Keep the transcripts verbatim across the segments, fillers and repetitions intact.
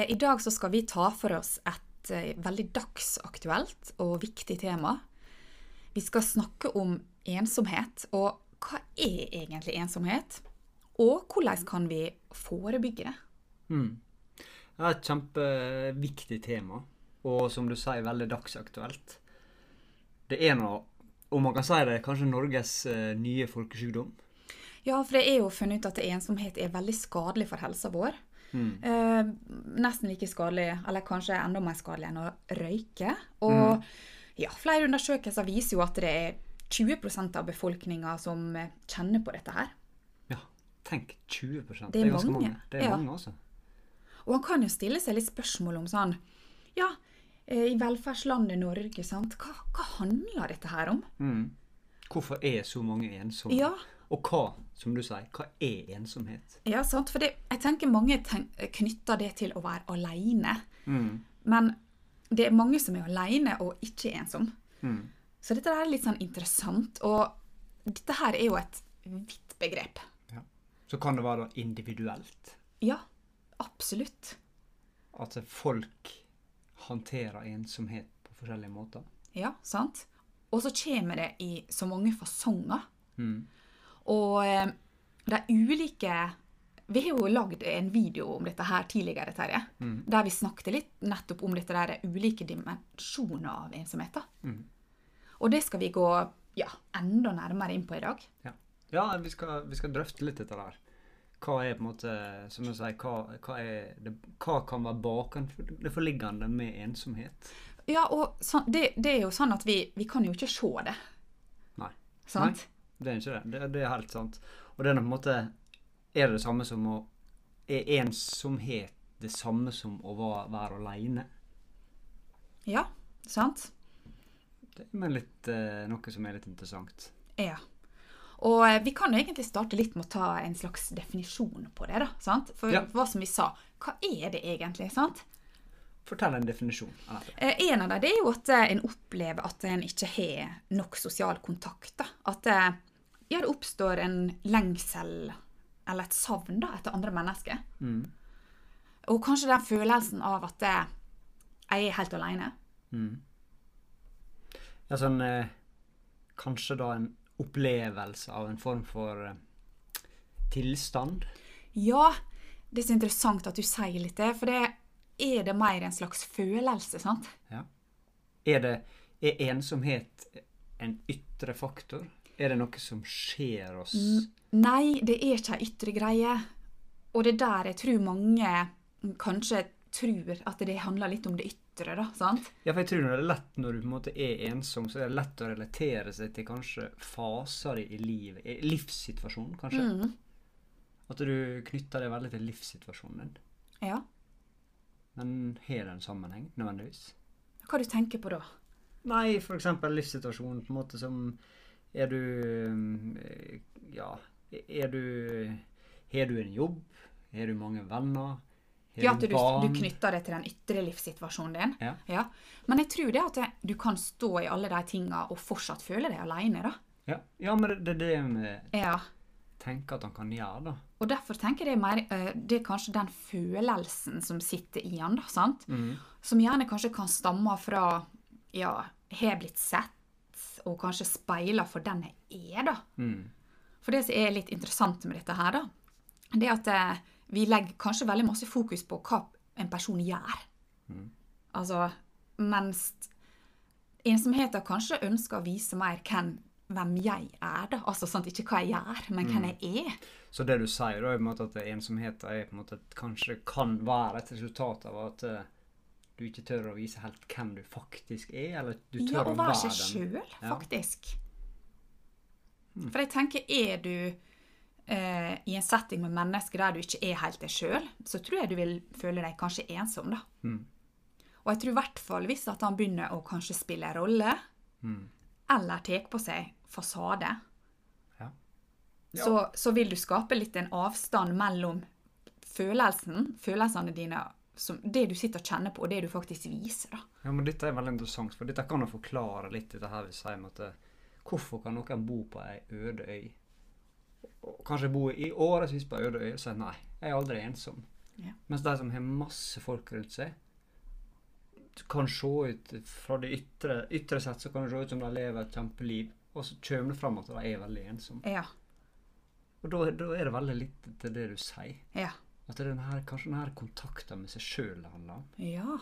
Eh, I dag så skal vi ta for oss et eh, veldig dagsaktuelt og viktig tema. Vi skal snakke om ensomhet, og hva er egentlig ensomhet? Og hvordan kan vi forebygge det? Mm. Det er et kjempeviktig tema, og som du sier, veldig dagsaktuelt. Det er noe, og man kan si det, kanskje Norges uh, nye folkesykdom. Ja, for det er jo funnet ut at ensomhet er veldig skadelig for helsa vår. Mm. Eh, nesten like skadelig, eller kanskje enda mer skadelig enn å røyke. Og Mm. ja, flere undersøkelser viser jo at det er tjue prosent av befolkningen som eh, kjenner på dette her. Ja, tenk tjue prosent. Det er ganske mange. mange. Det er Ja. mange, altså. Og han kan jo stille seg litt spørsmål om sånn, ja, eh, i velferdslandet Norge, sant? Hva, hva handler dette her om? Mm. Hvorfor er så mange ensomme? Ja, Og hva, som du sier, hva er ensomhet? ja sant? For det, jeg tenker mange tenk, knytter det til å være alene. Mm. Men det er mange som er alene og ikke ensom. Mm. Så dette er litt sånn interessant, og dette her er jo et vidt begrep. Ja. Så kan det være da individuelt, Ja, absolutt. at folk håndterer ensomhet på forskjellige måter. Ja, sant? Og så kommer det i så mange fasonger. Mm. Og eh, de ulike... Vi har jo lagd en video om dette her tidligere, Terje, Mm. der vi snakket litt nettopp om dette der ulike dimensjoner av ensomhet. Da. Mm. Og det skal vi gå ja, enda nærmere inn på i dag. Ja, ja vi, skal, vi skal drøfte litt dette der. Hva er på en måte, som du sier, hva, hva, er det, hva kan være baken det forliggende med ensomhet? Ja, og så, det, det er jo sånn at vi, vi kan jo ikke se det. Nei. Sant? Nei, det er ikke det. det. Det er helt sant. Og det er på en måte, er det det samme som å, er ensomhet det samme som å være, være alene? Ja, sant? Det er litt, eh, noe som er litt interessant. Ja. Og eh, vi kan jo egentlig starte litt med å ta en slags definisjon på det, da, sant? For Ja. hva som vi sa, hva er det egentlig, sant? Fortell en definisjon, Anette. Eh, en av det, det er jo at eh, en opplever at en ikke har nok sosial kontakt, da. At eh, ja, det oppstår en lengsel eller et savn da, etter andre mennesker. Mm. Og kanskje den følelsen av at eh, jeg er helt alene. Mm. Ja, sånn, eh, kanskje da en opplevelse av en form for eh, tilstand. Ja, det er så interessant at du sier litt det, for det er det mer en slags følelse, sant? Ja. Er det, er ensomhet en ytre faktor? Er det noe som skjer oss? Nei, det er ikke en ytre greie. Og det er der jeg tror mange kanskje tror at det handler litt om det ytre, da, sant? Ja, for jeg tror det er lett når du på en måte er ensom, så er det lett å relatere seg til kanskje faser i livet, i livssituasjonen, kanskje. Mm. At du knytter det veldig til livssituasjonen din. Ja. Men har det en sammenheng, nødvendigvis? Hva du tenker på da? Nei, for eksempel livssituasjonen på en måte som er du, eh, ja, er du, har du en jobb? Har du mange venner? Har Ja, at du, barn? du knytter det til den ytre livssituasjonen din. Ja. Ja. Men jeg tror det at det, du kan stå i alle de tingene og fortsatt føle deg alene, da. Ja, ja, men det er det vi Ja. tenker at han kan gjøre, da. Og derfor tenker jeg mer, eh, det er kanskje den følelsen som sitter i han, da, sant? Mhm. Som gjerne kanskje kan stamme fra, ja, har blitt sett, og kanskje speiler for den jeg er, da. Mm. For det som er litt interessant med dette her, da, det er at eh, vi legger kanskje veldig masse fokus på hva en person gjør. Mm. Altså, mens ensomheten kanskje ønsker å vise mer hvem, hvem jeg er, da. Altså, sant, ikke hva jeg gjør, men hvem jeg er. Så det du sier da, er på en måte at ensomheten er på en måte at kanskje kan være et resultat av at eh, du ikke tør å vise helt hvem du faktisk er, eller du tør Ja, å å være være seg den. selv, Ja. faktisk. For jeg tenker, er du eh, i en setting med mennesker der du ikke er helt deg selv, så tror jeg du vil føle deg kanskje ensom, da. Mm. Og jeg tror i hvert fall hvis at han begynner å kanskje spille en rolle, Mm. eller tek på seg fasade, Ja. Ja. så, så vil du skape litt en avstand mellom følelsen, følelsene dine, som det du sitter og kjenner på, og det du faktisk viser, da. Ja, men dette er veldig interessant, for dette kan jo forklare litt dette her vi sier med at eh, hvorfor kan noen bo på ei øde øy? Og kanskje bo i årevis på ei øde øy og si nei, jeg er aldri ensom. Ja. Mens de som har masse folk rundt seg, kan se ut, fra det ytre, ytre sett, så kan det se ut som de lever et kjempeliv, og så kommer det frem at de er veldig ensomme. Ja. Og da, da er det veldig litt til det du sier. Ja. At det er den her, kanskje den her kontakten med seg selv det handler om. Ja.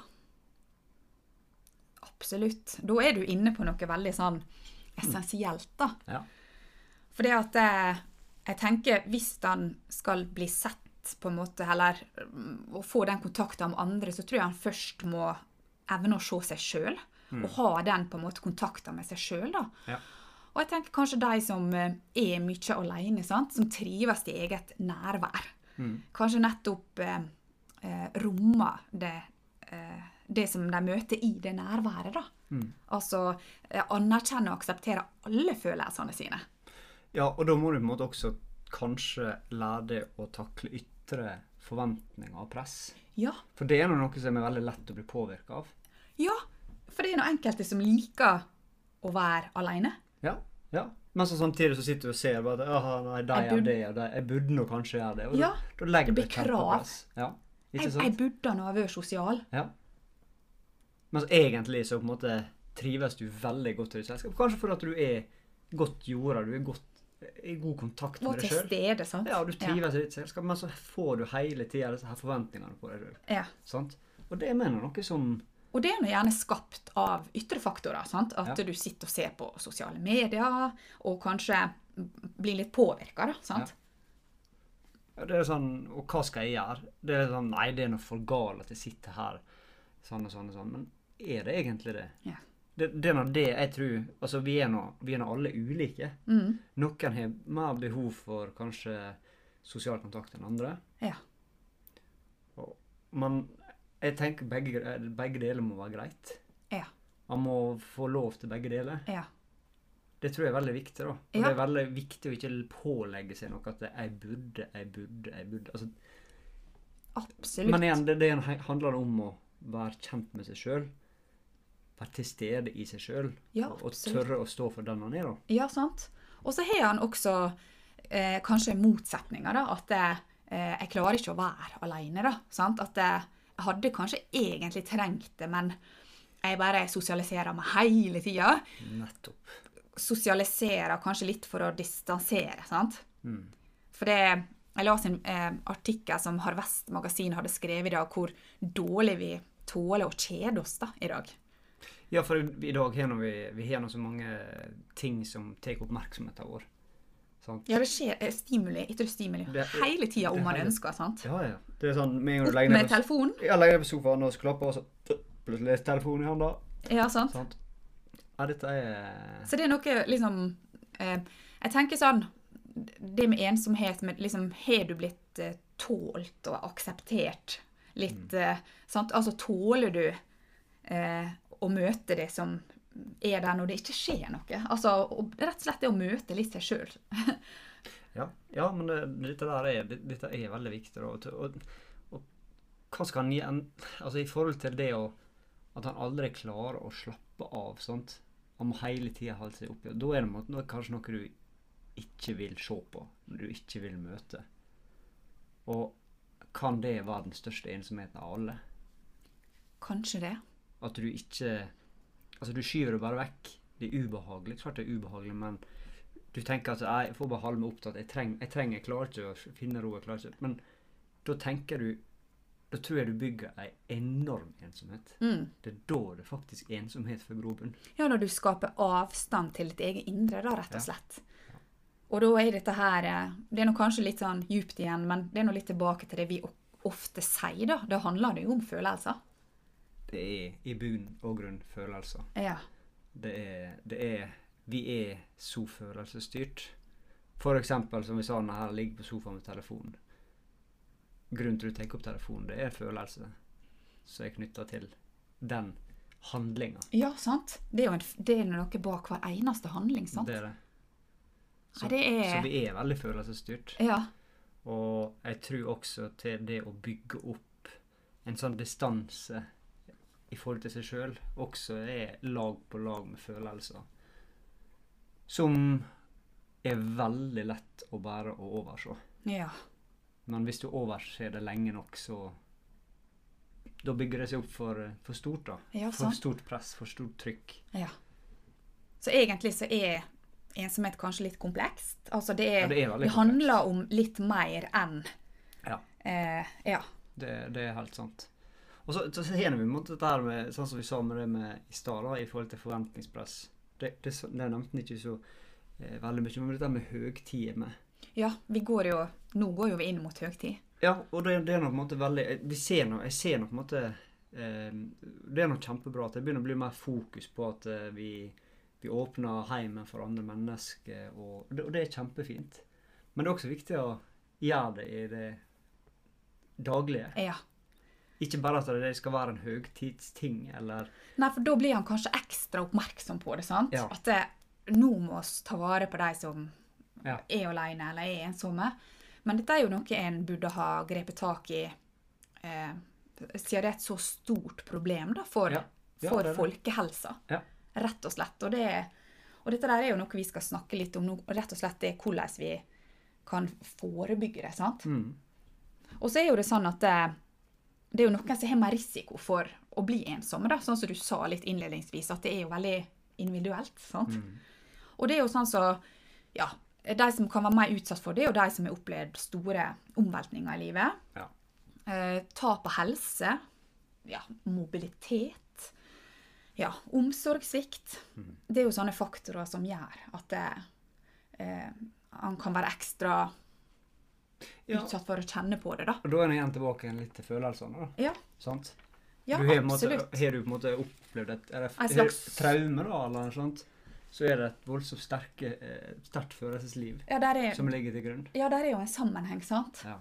Absolutt. Da er du inne på noe veldig sånn essensielt, da. Ja. For det at jeg, jeg tenker, hvis han skal bli sett på en måte, eller mm, å få den kontakten med andre, så tror jeg han først må evne å se seg selv, Mm. og ha den på en måte kontakten med seg selv, da. Ja. Og jeg tenker kanskje de som eh, er mye alene, sant? Som trives i eget nærvær. Mm. Kanskje nettopp eh, eh, rommer det, eh, det som de møter i det nærværet, da. Mm. Altså eh, anerkjenne og akseptere alle følelsene sine. Ja, og da må du på en måte også kanskje lære deg å takle ytre forventninger og press. Ja, For det er noe som er veldig lett å bli påvirket av. ja, for det er noen enkelte som liker å være alene. Ja, ja. Men så samtidig så sitter du og ser bare at «Aha, nei, de Jeg er burde- det, og de, jeg burde nå kanskje gjøre det. Og Ja, da, da legger det blir du et kjempepress. Ja, ikke Jeg, sant? jeg burde nå ha vært sosial. Ja. Men så egentlig så på en måte trives du veldig godt i ditt selskap. Kanskje fordi at du er godt jorda, du er godt, i god kontakt Og med deg til selv. stede, sant? Ja, du trives i ditt selskap, men så får du hele tiden disse her forventningene på deg selv. Ja. Sant? Og det mener jeg noe som... Og det er nå gjerne skapt av ytre faktorer, sant? At Ja. du sitter og ser på sosiale medier, og kanskje blir litt påvirket, da, sant? Ja, det er sånn, og hva skal jeg gjøre? Det er sånn, nei, det er noe for galt at jeg sitter her, sånn og sånn og sånn, men er det egentlig det? Ja. Det, det er nå det jeg tror, altså vi er nå, vi er nå alle ulike. Mm. Noen har mer behov for kanskje sosial kontakt enn andre. Ja. Og, men jeg tenker begge, begge deler må være greit. Ja. Man må få lov til begge deler. Ja. Det tror jeg er veldig viktig da. Og Ja. det er veldig viktig å ikke pålegge seg noe at det, jeg burde, jeg burde, jeg burde. Altså, Absolutt. men igjen, det, det handler om å være kjent med seg selv, være til stede i seg selv, Ja, og, og absolutt. tørre å stå for den han er da. Ja, sant. Og så har han også eh, kanskje motsetninger, da. At eh, jeg klarer ikke å være alene, da. Sant? At jeg hadde kanskje egentlig trengt det, men jeg bare sosialiserer meg hele tida. Nettopp. Sosialiserer kanskje litt for å distansere, sant? Mm. For det, jeg las en eh, artikkel som Harvest Magasin hadde skrevet i dag, hvor dårlig vi tåler å kjede oss da, i dag. Ja, for i, i dag har vi, vi har nå så mange ting som tar oppmerksomheten vår. Sant? Ja, det skjer eh, stimuli, etter stimuli, Det- hele tida om det man hele- ønsker, sant? Ja, ja. Det er sånn, med en gang du Opp legger med ned på, telefonen. ja, legger ned på sofaen og skal klappe, og så plutselig er telefonen i hånda. Ja, sant? Sant? Ja, dette er... Så det er noe liksom eh, Jeg tenker sånn det med ensomhet, med liksom har du blitt eh, tålt og akseptert litt eh, sant? Altså tåler du eh, å møte det som er der når det ikke skjer noe. Altså og rett og slett det å møte litt seg selv. Ja, ja, men det, dette der er, det, dette er veldig viktig da. Og, og, og hva skal han gjøre? Altså i forhold til det å, at han aldri klarer å slappe av, sant? Han må hele tiden holde seg oppe. Da er det, måte, det er kanskje noe du ikke vil se på, du ikke vil møte. Og kan det være den største ensomheten av alle? Kanskje det. At du ikke, altså du skyver det bare vekk. Det er ubehagelig, klart det er ubehagelig, men du tenker at jeg får bare holde meg opptatt, jeg trenger, jeg trenger, jeg klarer ikke å finne ro, jeg klarer ikke. Men da tenker du, da tror jeg du bygger en enorm ensomhet. Mm. Det er da det faktisk ensomhet for grobunn. Ja, når du skaper avstand til ditt eget indre, da, rett og Ja. slett. Og da er dette her, eh, det er nå kanskje litt sånn djupt igjen, men det er nå litt tilbake til det vi o- ofte sier da. Da handler det jo om følelser. Det er i bunn og grunn følelser. Ja. Det er, det er, vi er så følelsesstyrt. For eksempel, som vi sa, når her ligger på sofaen med telefonen. Grunnen til at du tenker opp telefonen, det er følelse som er knyttet til den handlingen. Ja, sant. Det er jo en, det er noe bak hver eneste handling, sant? Det er det. Så, Ja, det er- så vi er veldig følelsesstyrt. Ja, Og jeg tror også til det å bygge opp en sånn distanse i forhold til seg selv, også er lag på lag med følelser. Som er veldig lett å bære og overse. ja. Men hvis du overser det lenge nok, så da bygger det seg opp for, for stort da. Ja, for sant. stort press, for stort trykk. Ja. Så egentlig så er ensomhet kanskje litt komplekst. Altså det, er, Ja, det er veldig det handler om litt mer enn Ja, eh, ja. det, det er helt sant. Og så, så ser vi mot dette her med, sånn som vi sa med det med i stad da, i forhold til forventningspress. Det, det, det nevnte ikke så eh, veldig mye, men dette med høgtider med. Ja, vi går jo, nå går jo vi inn mot høgtid. Ja, og det, det er noe på en måte veldig, vi ser noe, jeg ser noe på en måte, eh, det er noe kjempebra at det begynner å bli mer fokus på at eh, vi, vi åpner heimen for andre mennesker, og det, og det er kjempefint. Men det er også viktig å gjøre det i det daglige. Ja. Ikke bare at det skal være en høgtidsting, eller... Nei, for da blir han kanskje ekstra oppmerksom på det, sant? Ja. At det, nå må vi ta vare på de som Ja. er alene eller er ensomme. Men dette er jo noe en burde ha grepet tak i, eh, siden det er et så stort problem da, for, Ja. Ja, for det er det. folkehelsa. Ja. Rett og slett. Og, det, og dette der er jo noe vi skal snakke litt om nå, og rett og slett det er hvordan vi kan forebygge det, sant? Mm. Og så er jo det sånn at det, det er jo noen som har mer risiko for å bli ensomme, da, sånn som du sa litt innledningsvis, at det er jo veldig individuelt, sant? Mm. Og det er jo sånn så, ja, de som kan være mer utsatt for det, er jo de som har opplevd store omveltninger i livet. Ja. Eh, tap av helse, ja, mobilitet, ja, omsorgssvikt. Mm. Det er jo sånne faktorer som gjør at det, eh, han kan være ekstra Ja. utsatt for å kjenne på det, da. Og da er jeg igjen tilbake igjen litt til følelsene, da. Ja, Sant? ja du har, på en måte, absolutt. har du på en måte opplevd et, er det, En er det slags- traume da, eller noe sånt, så er det et voldsomt sterke, eh, sterkt følelsesliv Ja, der er, som ligger til grunn. ja, der er jo en sammenheng, sant? Ja.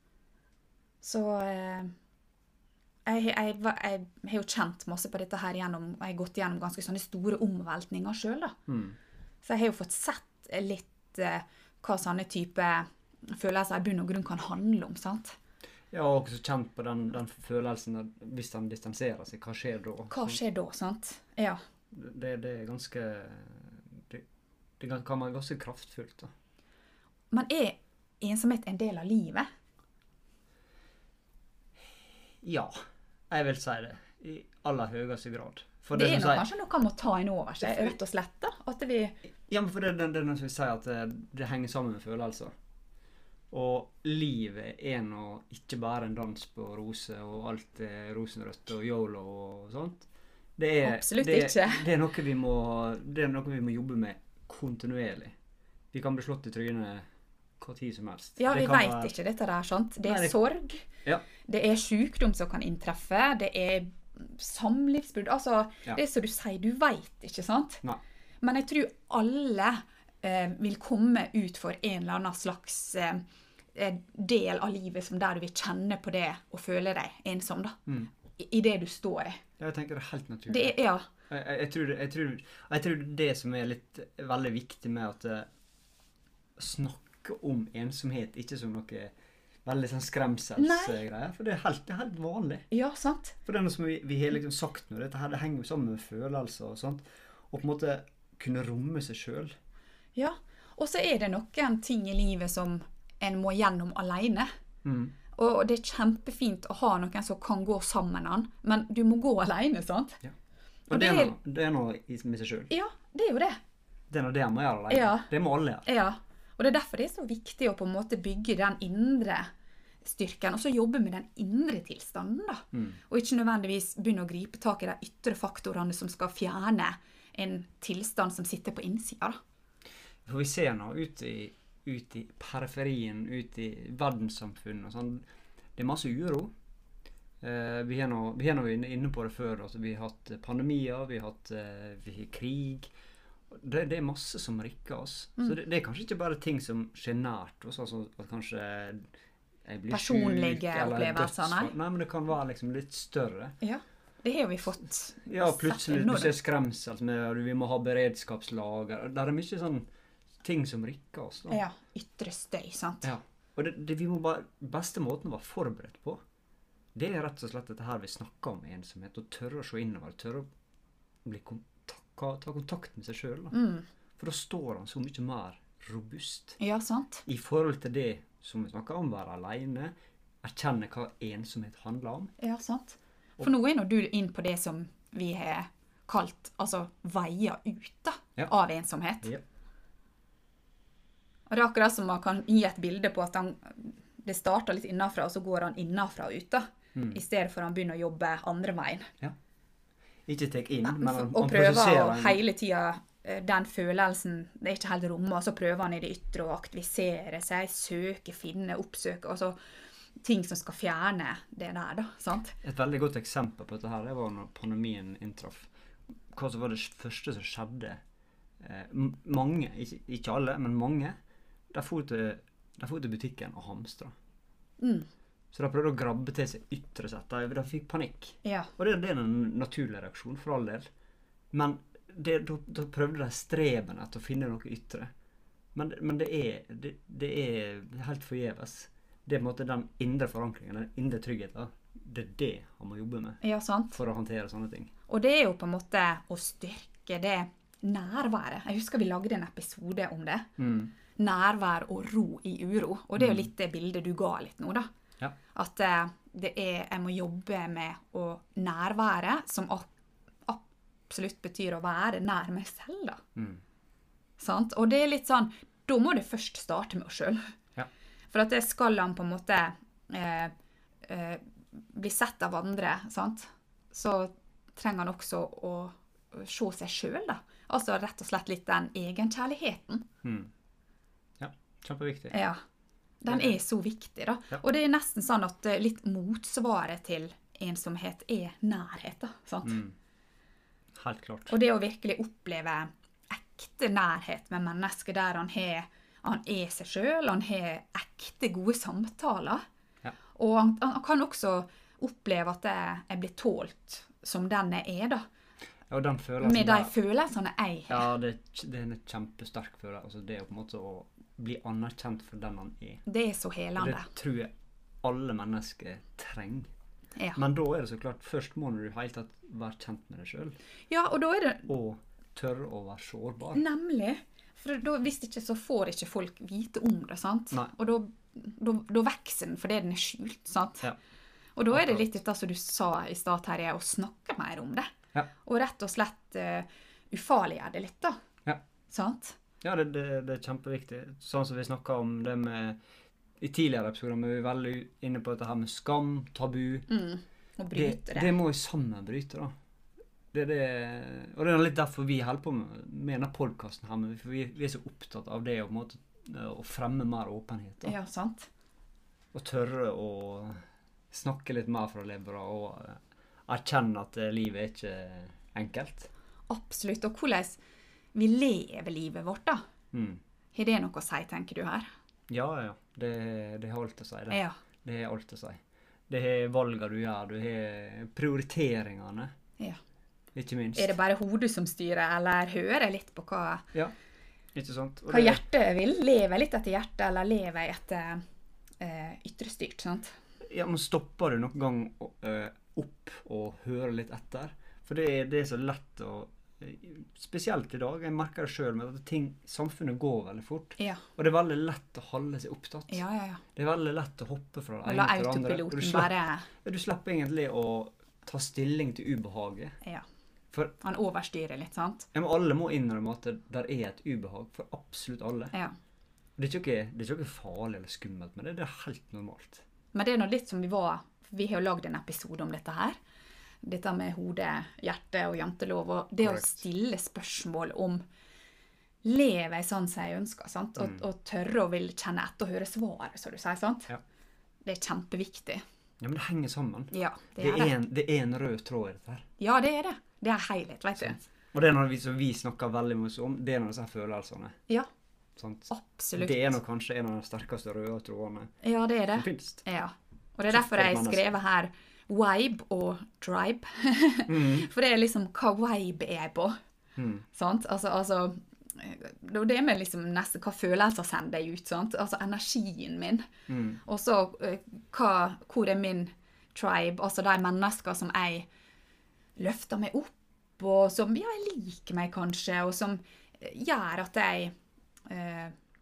Så eh, jeg, jeg, var- jeg har jo kjent masse på dette her gjennom, jeg har gått gjennom ganske sånne store omveltninger selv da. Mm. Så jeg har jo fått sett litt eh, hva sånne type følelser i bunn og grunn kan handle om, sant? Jeg har også kjent på den, den følelsen at hvis han distanserer seg, hva skjer da? Hva skjer da, sant? Ja. Det, det er ganske, det, det kan kan være ganske kraftfullt da. Men er ensomhet en del av livet? Ja, jeg vil si det, i aller høyeste grad. For Det, er som nok sier- kanskje noe man må ta inn over seg, rett og slett da. At vi, Ja, men for det, det, det er noe som vi sier at det, det henger sammen med følelser. Og livet er nå ikke bare en dans på roser, og alt er rosenrødt og yolo og sånt. Det er, Absolutt det, ikke. Det er, noe vi må, det er noe vi må jobbe med kontinuerlig. Vi kan bli slått i trynet hva tid som helst. ja, Det vi kan vet være- ikke dette der, sant? Det er Nei, det- sorg, Ja. det er sykdom som kan inntreffe, det er samlivsbrudd. Altså, Ja. det er som du sier, du vet, ikke sant? Nei. Men jeg tror alle eh, vil komme ut for en eller annen slags eh, eh, del av livet som der du vil kjenne på det og føle deg ensom, da. Mm. I, I det du står i. Jeg tenker det er helt naturlig. Det er, ja, Jeg, jeg, jeg, tror, det- jeg, tror, jeg tror det som er litt veldig viktig med at eh, snakke om ensomhet, ikke som noe veldig sånn skremselsgreier, for det er, helt, det er helt vanlig. ja, sant? For det er noe som vi, vi har liksom sagt nå, dette her, det henger jo sammen med følelser og sånt, og på en måte kunne romme seg selv. Ja. Og så er det noen ting i livet som en må gjennom alene. Mm. Og det er kjempefint å ha noen som kan gå sammen med han, men du må gå alene, sant? Ja. Og Og det er det er- noe, det er noe i med seg selv. Ja, det er jo det. Det er noe det må gjøre alene. Ja. Det må alle gjøre. Ja. Og det er derfor det er så viktig å på en måte bygge den indre styrken, og så jobbe med den indre tilstanden, da. Mm. Og ikke nødvendigvis begynne å gripe tak i de ytre faktorene som skal fjerne en tilstand som sitter på innsida, da. For vi ser nå ut i, ut i periferien, ut i verdenssamfunnet og sånn, det er masse uro. Eh, vi er nå, vi er nå inne, inne på det før, altså vi har hatt pandemier, vi har hatt eh, vi har krig. Det, det er masse som rikker oss. Så det, det er kanskje ikke bare ting som skjer nært oss, altså at kanskje jeg blir Personlige syk, eller opplevelser, nei. dødsfall. Nei, men det kan være liksom litt større. Ja. Det har jo vi fått Ja, sett plutselig nå, du da. ser skremsel med at vi må ha beredskapslager. Det er mye sånn ting som rikker oss. Da. Ja, ytre støy, sant? Ja. Og det, det vi må bare, beste måten å være forberedt på, det er rett og slett dette her vi snakker om ensomhet, og tørre å se innover, tørre å bli kontakt, ta kontakt med seg selv. Da. Mm. For da står han så mye mer robust. Ja, sant. I forhold til det som vi snakker om, være alene, erkjenne hva ensomhet handler om. Ja, sant. For nå er nå du inn på det som vi har kalt, altså, veier ut da, Ja. av ensomhet. Ja. Og det er akkurat som man kan gi et bilde på at han, det starter litt innenfra, og så går han innenfra og ut da, Mm. i stedet for han begynner å jobbe andre veien. Ja. Ikke tek inn, men han, Og han prøver prosesserer å en- hele tiden, eh, den følelsen, det er ikke helt rommet, og så prøver han i det ytre å aktivisere seg, søke, finne, oppsøke, altså ting som skal fjerne det der da, sant? Et veldig godt eksempel på dette her, det var når pandemien inntraff. Hva som var det første som skjedde? Eh, m- mange, ikke, ikke alle, men mange, de for til, de for til butikken og hamstra. Mm. Så de prøvde å grabbe til seg ytre sett. De, de fikk panikk. Ja, Og det, det er en naturlig reaksjon, for all del. Men det, da, da prøvde de streben etter å finne noe ytre. Men, men det, er, det, det er helt forgjeves. Det er på en måte den indre forankringen, den indre tryggheten. Det er det han må jobbe med ja, sant. for å håndtere sånne ting. Og det er jo på en måte å styrke det nærværet. Jeg husker vi lagde en episode om det. Mm. Nærvær og ro i uro. Og det er jo litt det bildet du ga litt nå da. Ja. At eh, det er, jeg må jobbe med å nærvære, som ab- absolutt betyr å være nær meg selv da. Mm. Sant? Og det er litt sånn, da må du først starte med oss selv. Ja. For at det skal han på en måte eh, eh, bli sett av andre, sant? Så trenger han også å, å se seg selv da. Altså rett og slett litt den egenkjærligheten. Mm. Ja, kjempeviktig. Ja, den er så viktig da. Ja. Og det er nesten sånn at eh, litt motsvaret til ensomhet er nærhet da, sant? Mm. Helt klart. Og det å virkelig oppleve ekte nærhet med mennesker der han, har, han er seg selv, han har ekte gode samtaler. Ja. Og han, han kan også oppleve at jeg, jeg blir tålt som den jeg er da. Ja, og den følelsen Med de der- følelsene jeg har. Ja, det, det er en kjempesterk følelse. Altså det er på en måte å bli anerkjent for den han er. Det er så Og det helende. tror jeg alle mennesker trenger. Ja. Men da er det så klart, først må du i hele tatt være kjent med deg selv, ja, og da er det og tørre å være sårbar. nemlig. For da, hvis ikke så får ikke folk vite om det, sant? Nei. Og da, da, da vekser den fordi den er skjult, sant? Ja. Og da er det Akkurat. litt dette som du sa i stad, Terje, å snakke mer om det. Ja. Og rett og slett uh, ufarliggjøre det litt da. Ja. Sant? Ja, det, det, det er kjempeviktig. Sånn som vi snakket om det med, i tidligere episoder, men vi er veldig inne på dette her med skam, tabu. Mm. Og Det, bryte det. det må vi sammen bryte, da. Det, er det, og det er litt derfor vi holder på med, med denne podcasten her, men for vi, vi er så opptatt av det å, på en måte, å fremme mer åpenhet, da. Ja, sant? Og tørre å snakke litt mer fra levra, og eh, erkjenne at eh, livet er ikke enkelt. Absolutt. Og hvordan vi lever livet vårt da. Mm. Har det noe å si, tenker du her? Ja, ja. Det, det har alt å si, det. Ja. Det har alt å si. Det er valgene du gjør, du har prioriteringene, Ja. ikke minst. Er det bare hodet som styrer, eller hører jeg litt på hva, Ja, ikke sant? Og hva det- hjertet vil? Lever jeg litt etter hjertet, eller lever jeg etter uh, ytrestyrt, sant? Ja, men stopper du noen gang eh, opp og hører litt etter? For det er, det er så lett å, spesielt i dag, jeg merker det selv med at ting, samfunnet går veldig fort. Ja. Og det er veldig lett å holde seg opptatt. Ja, ja, ja. Det er veldig lett å hoppe fra det Og la ene til det andre. Og du autopiloten slipper, bare, du slipper egentlig å ta stilling til ubehaget. ja, For han overstyrer litt, sant? ja, men alle må innrømme at det der er et ubehag for absolutt alle. Ja. Det er ikke, det er ikke farlig eller skummelt, men det, det er helt normalt. Men det er noe litt som vi var, for vi har jo lagd en episode om dette her. Dette med hode, hjerte og jantelov, og det Correct. å stille spørsmål om lever jeg sånn som jeg ønsker, sant? Og, Mm. og tørre å vil kjenne etter og høre svaret, så du sier, sant? Ja. Det er kjempeviktig. Ja, men det henger sammen. Ja, det Det er er, det. en, det er en rød tråd i dette her. Ja, det er det. Det er helhet, vet du. Og det er noe vi, som vi snakker veldig mye om, det er noe disse følelsene. Ja, Sant? absolutt. Det er nok kanskje en av de sterkeste røde trådene Ja, det er det. som finnes. Ja. Og det er Så derfor jeg for har skrevet her vibe og tribe. Mm. For det er liksom hva vibe er jeg på. Mm. Sant? Altså, altså det er med liksom nesten hva følelser sender jeg ut, sant? Altså energien min. Mm. Og så eh, hva, hvor er min tribe, altså de mennesker som jeg løfter meg opp, og som, ja, jeg liker meg kanskje, og som eh, gjør at jeg eh,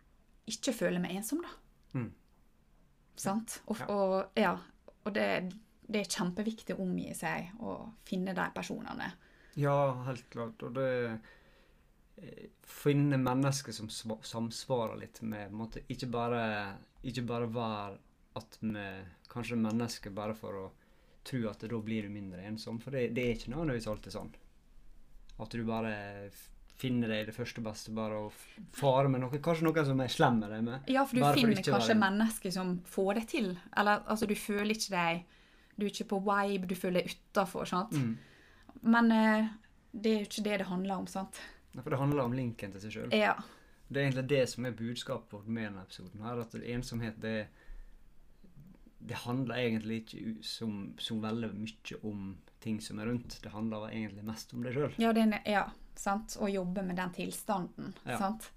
ikke føle meg ensom da. Mm. Sant? Og, Ja. og, ja, og det, det er kjempeviktig å omgi seg og finne de personene. Ja, helt klart. Og det eh, finne mennesker som sva- samsvarer litt med, på en måte, ikke bare, ikke bare være at vi kanskje mennesker bare for å tro at da blir du mindre ensom, for det, det er ikke nødvendigvis alltid sånn. At du bare f- finner deg det første beste, bare å f- fare med noe, kanskje noen som er slem med deg med. Ja, for du Bare for finner ikke å kanskje være- mennesker som får det til. Eller, altså, du føler ikke deg, du er ikke på vibe, du føler deg utenfor, sant? Mm. Men eh, det er jo ikke det det handler om, sant? Ja, for det handler om linken til seg selv. Ja, Det er egentlig det som er budskapet med denne episoden her, at ensomhet, det, det handler egentlig ikke u- som, som veldig mye om ting som er rundt. Det handler egentlig mest om deg selv. ja, det er, en- ja, sant? Å jobbe med den tilstanden, Ja. sant?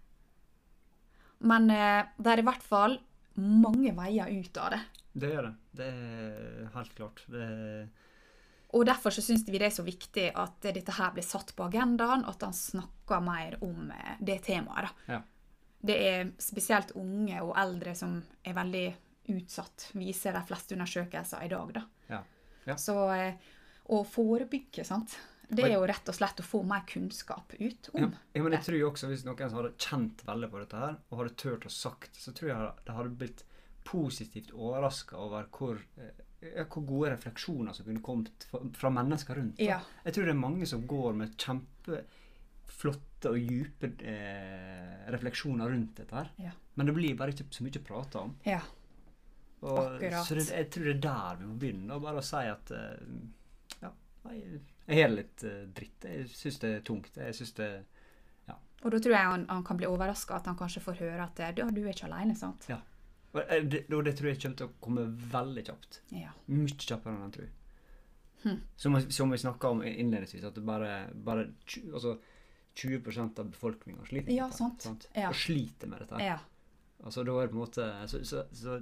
Men eh, det er i hvert fall mange veier ut av det. Det er det. Det er helt klart. Det er, Og derfor så synes vi det er så viktig at dette her blir satt på agendaen, at han snakker mer om eh, det temaet. Da. ja. Det er spesielt unge og eldre som er veldig utsatt, viser de fleste undersøkelser i dag. Da. Ja. Ja. Så eh, å forebygge, sant? Det er jo rett og slett å få mer kunnskap ut om. Ja, ja, men jeg det. tror jo også hvis noen som hadde kjent veldig på dette her, og hadde tørt å sagt, så tror jeg det hadde blitt positivt overrasket over hvor, eh, ja, hvor gode refleksjoner som kunne kommet fra, fra mennesker rundt. Da. Ja. Jeg tror det er mange som går med kjempeflotte og dype eh, refleksjoner rundt dette her. Ja. Men det blir bare ikke så mye å prate om. Ja. Og, Akkurat. så det, jeg tror det er der vi må begynne, og bare å si at eh, ja, jeg, jeg har det litt eh, dritt. Jeg synes det er tungt. Jeg synes det Og da tror jeg han, han kan bli overrasket at han kanskje får høre at ja, du er ikke alene, sant? Ja. Og eh, det, og det tror jeg kommer til å komme veldig kjapt. Ja. Mye kjappere enn jeg tror. Hm. Som, som vi snakket om innledningsvis, at det bare, bare tju- altså, tjue prosent av befolkningen sliter Ja, med sant. dette. Ja. Og sliter med dette. Ja. Altså, da er det på en måte så, så, så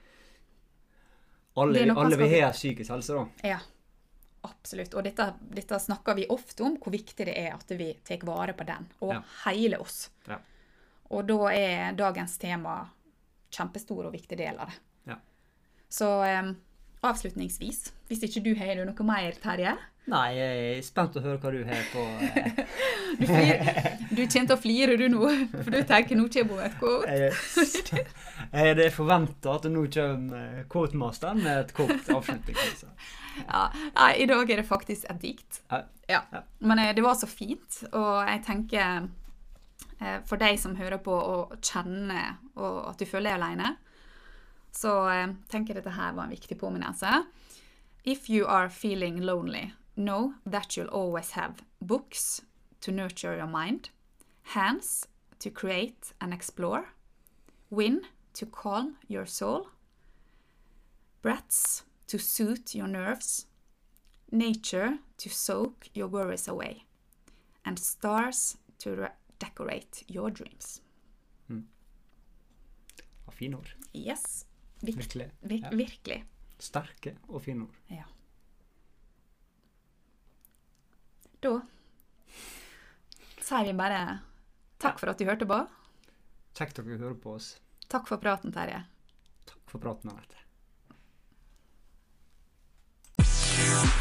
Det alle, er noe alle skal vil vi- ha psykisk helse da. Ja, absolutt. Og dette, dette snakker vi ofte om, hvor viktig det er at vi tar vare på den, og Ja. hele oss. Ja. Og da er dagens tema kjempestor og viktig del av det. Ja. Så um, avslutningsvis, hvis ikke du har noe mer, Terje, Nei, jeg er spent å høre hva du har på. Eh, du, flir, du kjente å flire du nå, for du tenker nå kommer et quote. jeg, jeg, det er forventet at nå kommer quotemasteren med et kort avslutning. Altså. Ja, nei, i dag er det faktisk et dikt. Ja. Ja. Ja. Men eh, det var så fint, og jeg tenker eh, for deg som hører på og kjenner og at du føler deg alene, så eh, tenker jeg dette her var en viktig påminnelse. If you are feeling lonely, know that you'll always have books to nurture your mind, hands to create and explore, wind to calm your soul, breaths to soothe your nerves, nature to soak your worries away, and stars to re- decorate your dreams. Ja, fine ord. Yes, Vik- Virkelig. vir- Ja. virkelig. Sterke og fine ord. Ja. Da sier vi bare takk for at du hørte på. Kjekt dere hører på oss. Takk for praten, Terje. Takk for praten, Anette.